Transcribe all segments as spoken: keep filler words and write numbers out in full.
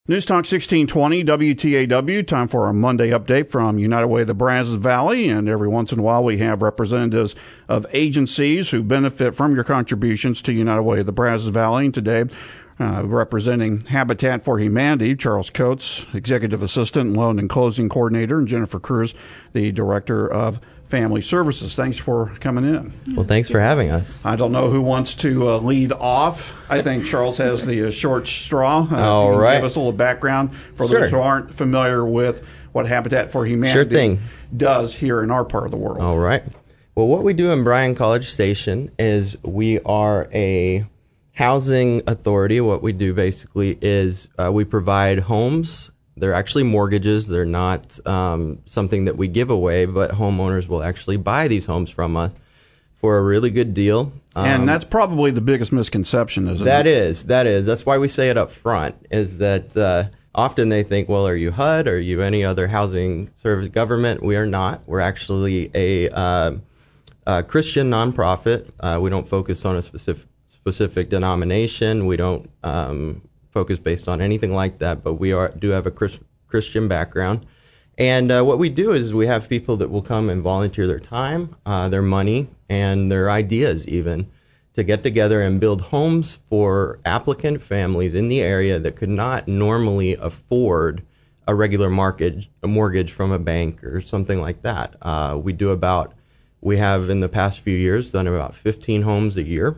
News Talk sixteen twenty W T A W, time for our Monday update from United Way of the Brazos Valley. And every once in a while we have representatives of agencies who benefit from your contributions to United Way of the Brazos Valley. And today, uh, representing Habitat for Humanity, Charles Coates, Executive Assistant, Loan and Closing Coordinator, and Jennifer Cruz, the Director of Family Services. Thanks for coming in. Well, thanks for having us. I don't know who wants to uh, lead off. I think Charles has the uh, short straw. Uh, All right. Give us a little background for Sure. those who aren't familiar with what Habitat for Humanity Sure thing. does here in our part of the world. All right. Well, what we do in Bryan College Station is we are a housing authority. What we do basically is uh, we provide homes. They're actually mortgages. They're not um, something that we give away, but homeowners will actually buy these homes from us for a really good deal. Um, And that's probably the biggest misconception, isn't that it? is, that is. That's why we say it up front, is that uh, often they think, well, are you H U D? Are you any other housing service government? We are not. We're actually a, uh, a Christian nonprofit. Uh, we don't focus on a specific, specific denomination. We don't um, focus based on anything like that, but we are do have a Chris, Christian background. And uh, what we do is we have people that will come and volunteer their time, uh, their money, and their ideas even to get together and build homes for applicant families in the area that could not normally afford a regular market, a mortgage from a bank or something like that. Uh, we do about, we have in the past few years done about fifteen homes a year.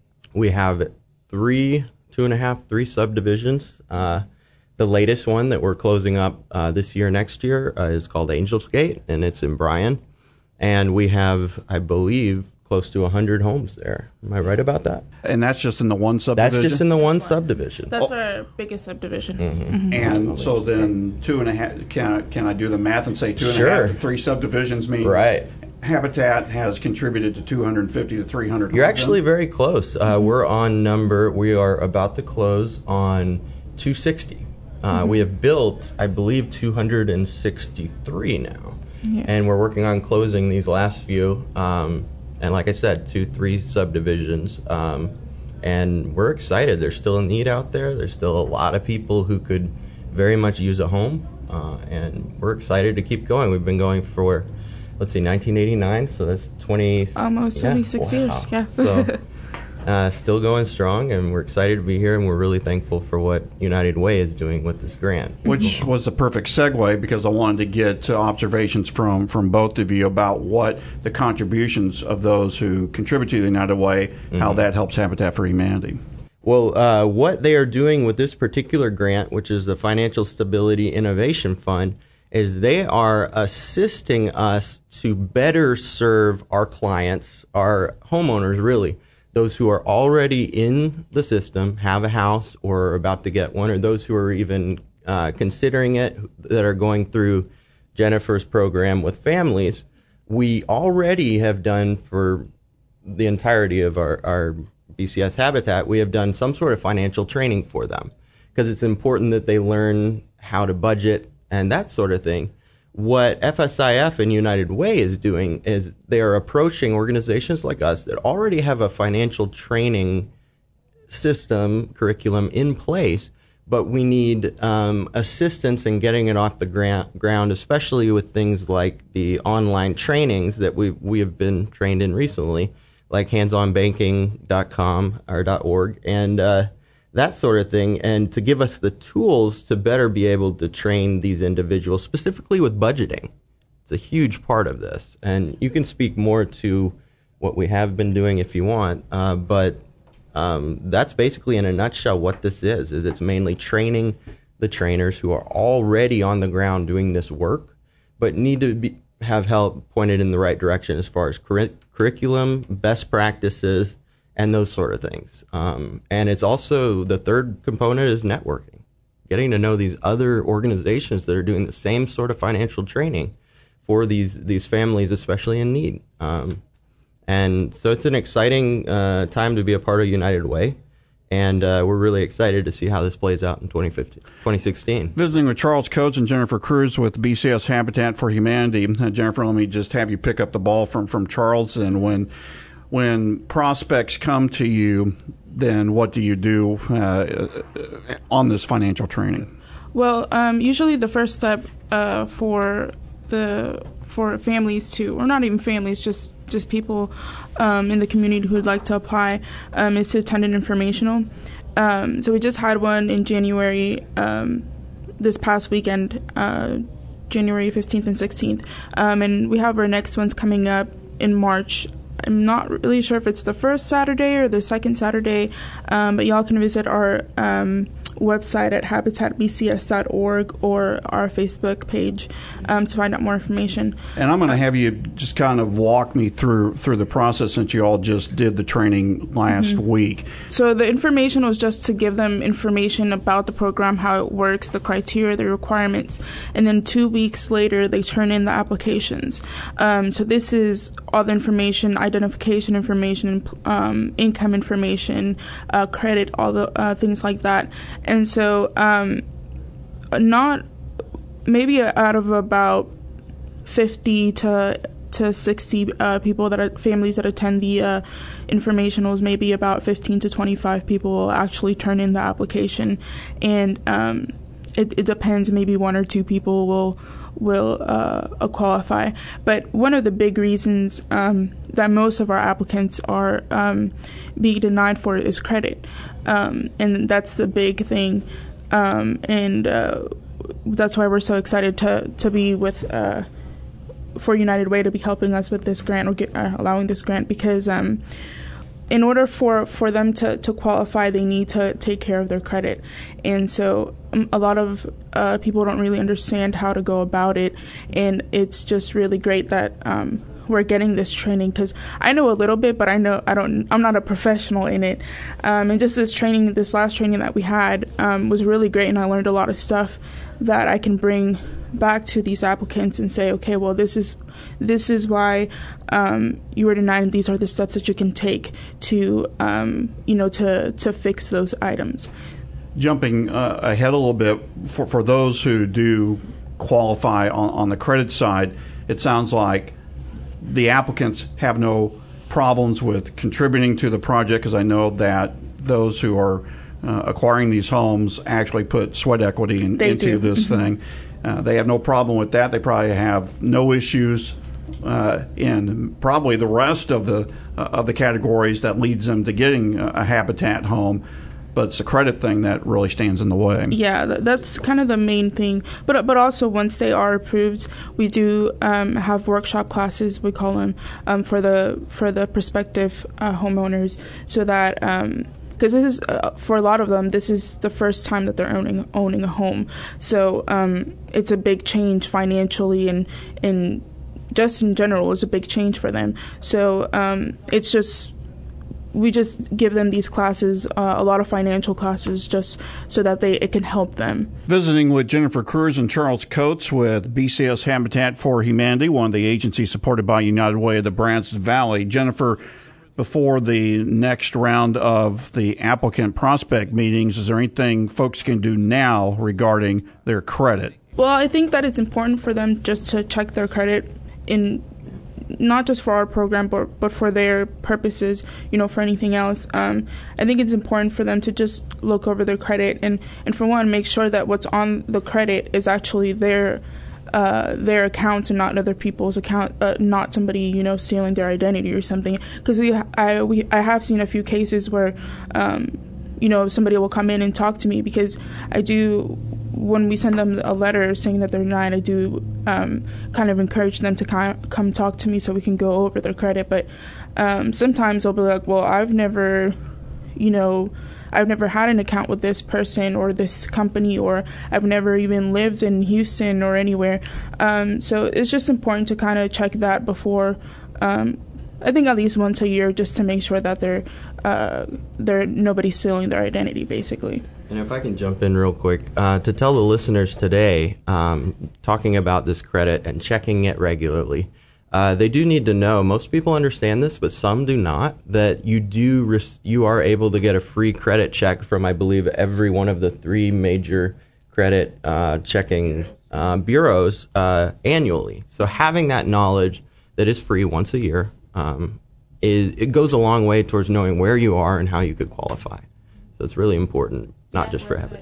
We have three, two and a half, three subdivisions. Uh, The latest one that we're closing up uh, this year, next year, uh, is called Angels Gate, and it's in Bryan. And we have, I believe, close to one hundred homes there. Am I right about that? And that's just in the one subdivision? That's just in the one subdivision. That's Oh. our biggest subdivision. Mm-hmm. Mm-hmm. And so then two and a half, can I, can I do the math and say two and Sure. a half to three subdivisions means Right. Habitat has contributed to two hundred fifty to three hundred You're homes? actually very close. Uh, we're on number, we are about to close on two sixty. Uh, Mm-hmm. We have built, I believe, two hundred sixty-three now. Yeah. And we're working on closing these last few. Um, and like I said, two, three subdivisions. Um, and we're excited. There's still a need out there. There's still a lot of people who could very much use a home. Uh, and we're excited to keep going. We've been going for, let's see, nineteen eighty-nine. So that's twenty. Almost yeah, twenty-six wow. years, yeah. So uh, still going strong, and we're excited to be here, and we're really thankful for what United Way is doing with this grant. Which was the perfect segue, because I wanted to get uh, observations from, from both of you about what the contributions of those who contribute to the United Way, mm-hmm. how that helps Habitat for Humanity. Well, uh, what they are doing with this particular grant, which is the Financial Stability Innovation Fund, is they are assisting us to better serve our clients, our homeowners, really, those who are already in the system, have a house or are about to get one, or those who are even uh, considering it, that are going through Jennifer's program with families. We already have done for the entirety of our, our B C S Habitat, we have done some sort of financial training for them, because it's important that they learn how to budget and that sort of thing. What F S I F and United Way is doing is they are approaching organizations like us that already have a financial training system, curriculum in place, but we need um, assistance in getting it off the gra- ground, especially with things like the online trainings that we we have been trained in recently, like hands on banking dot com or .org, and uh, that sort of thing, and to give us the tools to better be able to train these individuals, specifically with budgeting. It's a huge part of this, and you can speak more to what we have been doing if you want, uh, but um, that's basically in a nutshell what this is, is it's mainly training the trainers who are already on the ground doing this work, but need to be, have help pointed in the right direction as far as curri- curriculum, best practices, and those sort of things. Um, and it's also, the third component is networking, getting to know these other organizations that are doing the same sort of financial training for these these families, especially in need. Um, and so it's an exciting uh, time to be a part of United Way. And uh, we're really excited to see how this plays out in twenty fifteen, twenty sixteen. Visiting with Charles Coates and Jennifer Cruz with B C S Habitat for Humanity. Uh, Jennifer, let me just have you pick up the ball from, from Charles. And when when prospects come to you, then what do you do uh, on this financial training? Well, um, usually the first step uh, for the for families to, or not even families, just just people um, in the community who would like to apply, um, is to attend an informational. Um, so we just had one in January, um, this past weekend, uh, January fifteenth and sixteenth, um, and we have our next ones coming up in March. I'm not really sure if it's the first Saturday or the second Saturday, um, but y'all can visit our um, website at habitat b c s dot org or our Facebook page um, to find out more information. And I'm going to have you just kind of walk me through through the process, since you all just did the training last mm-hmm. week. So the information was just to give them information about the program, how it works, the criteria, the requirements, and then two weeks later they turn in the applications. Um, so this is all the information, identification information, um, income information, uh, credit, all the uh, things like that. And so, um, not maybe out of about fifty to to sixty uh, people that are families that attend the uh, informationals, maybe about fifteen to twenty-five people will actually turn in the application, and um, it, it depends. Maybe one or two people will will uh, qualify. But one of the big reasons um, that most of our applicants are um, being denied for is credit. Um, and that's the big thing. Um, and uh, that's why we're so excited to, to be with, uh, for United Way to be helping us with this grant, or get, uh, allowing this grant, because um, in order for, for them to, to qualify, they need to take care of their credit. And so um, a lot of uh, people don't really understand how to go about it. And it's just really great that um, we're getting this training, because I know a little bit, but I know I don't, I'm not a professional in it. Um, and just this training, this last training that we had um, was really great. And I learned a lot of stuff that I can bring back to these applicants and say, okay, well, this is this is why um, you were denied, and these are the steps that you can take to, um, you know, to, to fix those items. Jumping uh, ahead a little bit, for, for those who do qualify on, on the credit side, it sounds like the applicants have no problems with contributing to the project, because I know that those who are uh, acquiring these homes actually put sweat equity in, into do. this Mm-hmm. thing. Uh, they have no problem with that. They probably have no issues uh, in probably the rest of the uh, of the categories that leads them to getting a, a Habitat home. But it's a credit thing that really stands in the way. Yeah, that's kind of the main thing. But but also, once they are approved, we do um, have workshop classes, we call them, um, for the for the prospective uh, homeowners, so that um, because this is uh, for a lot of them, this is the first time that they're owning owning a home. So um, it's a big change financially, and and just in general, it's a big change for them. So um, it's just. We just give them these classes, uh, a lot of financial classes, just so that they it can help them. Visiting with Jennifer Cruz and Charles Coates with B C S Habitat for Humanity, one of the agencies supported by United Way of the Brazos Valley. Jennifer, before the next round of the applicant prospect meetings, is there anything folks can do now regarding their credit? Well, I think that it's important for them just to check their credit in. Not just for our program, but but for their purposes, you know, for anything else. Um, I think it's important for them to just look over their credit and, and for one, make sure that what's on the credit is actually their uh, their accounts and not other people's account, uh, not somebody, you know, stealing their identity or something. Because we I we I have seen a few cases where, um, you know, somebody will come in and talk to me, because I do. When we send them a letter saying that they're denied, I do um, kind of encourage them to come talk to me so we can go over their credit. But um, sometimes they'll be like, well, I've never, you know, I've never had an account with this person or this company, or I've never even lived in Houston or anywhere. Um, so it's just important to kind of check that before, um, I think at least once a year, just to make sure that they're, uh, they're nobody's stealing their identity, basically. And if I can jump in real quick, uh, to tell the listeners today, um, talking about this credit and checking it regularly, uh, they do need to know, most people understand this, but some do not, that you do res- you are able to get a free credit check from, I believe, every one of the three major credit uh, checking uh, bureaus uh, annually. So having that knowledge that is free once a year, um, is it goes a long way towards knowing where you are and how you could qualify. So it's really important. Not just for Habitat.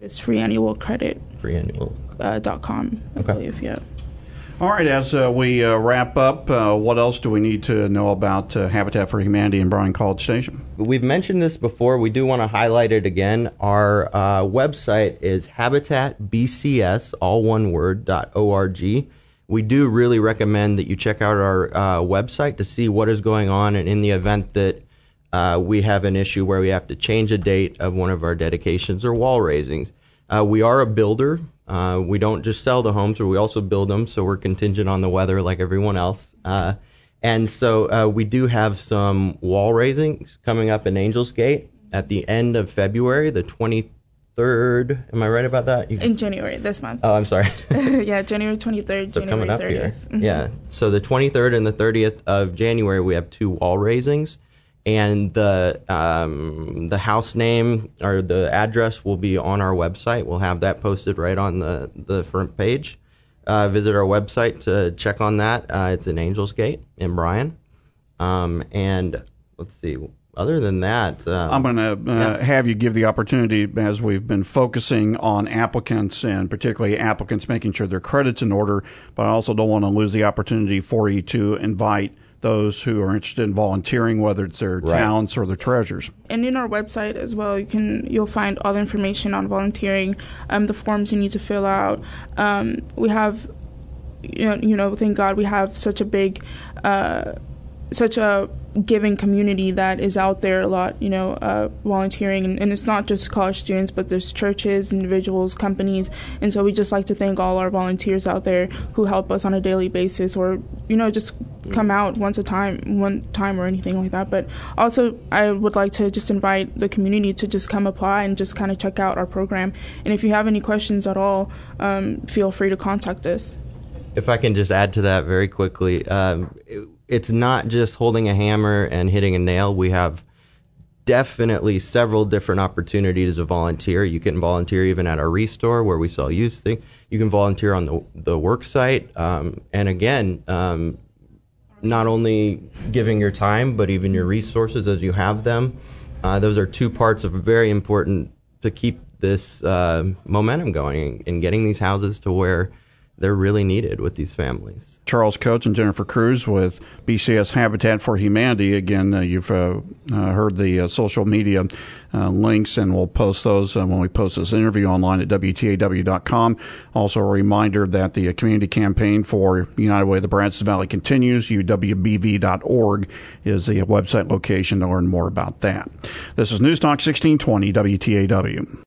It's free annual credit. Free annual. Uh, dot com, I okay. believe, yeah. All right, as uh, we uh, wrap up, uh, what else do we need to know about uh, Habitat for Humanity in Bryan College Station? We've mentioned this before. We do want to highlight it again. Our uh, website is habitat b c s, all one word, dot org. We do really recommend that you check out our uh, website to see what is going on, and in the event that uh, we have an issue where we have to change a date of one of our dedications or wall raisings. Uh, we are a builder. Uh, we don't just sell the homes, but we also build them, so we're contingent on the weather like everyone else. Uh, and so uh, we do have some wall raisings coming up in Angels Gate at the end of February, the twenty-third. Am I right about that? You... In January, this month. Oh, I'm sorry. Yeah, January twenty-third, so January coming up thirtieth. here. Mm-hmm. Yeah, so the twenty-third and the thirtieth of January, we have two wall raisings. And the um, the house name or the address will be on our website. We'll have that posted right on the, the front page. Uh, visit our website to check on that. Uh, it's in Angels Gate in Bryan. Um, and let's see. Other than that, um, I'm going to uh, yeah. have you give the opportunity, as we've been focusing on applicants and particularly applicants making sure their credit's in order, but I also don't want to lose the opportunity for you to invite those who are interested in volunteering, whether it's their right. talents or their treasures. And in our website as well, you can you'll find all the information on volunteering, um, the forms you need to fill out. Um, we have, you know, you know, thank God we have such a big, uh, such a giving community that is out there a lot, you know, uh, volunteering. And, and it's not just college students, but there's churches, individuals, companies. And so we just like to thank all our volunteers out there who help us on a daily basis, or, you know, just come out once a time, one time or anything like that. But also I would like to just invite the community to just come apply and just kind of check out our program. And if you have any questions at all, um, feel free to contact us. If I can just add to that very quickly, um, it, it's not just holding a hammer and hitting a nail. We have definitely several different opportunities to volunteer. You can volunteer even at our restore where we sell used things. You can volunteer on the the work site. Um, and again, um, not only giving your time, but even your resources as you have them. Uh, those are two parts of very important to keep this uh, momentum going and getting these houses to where they're really needed with these families. Charles Coates and Jennifer Cruz with B C S Habitat for Humanity. Again, uh, you've uh, uh, heard the uh, social media uh, links, and we'll post those uh, when we post this interview online at W T A W dot com. Also, a reminder that the uh, community campaign for United Way of the Brazos Valley continues. U W B V dot org is the website location to learn more about that. This is Newstalk sixteen twenty W T A W.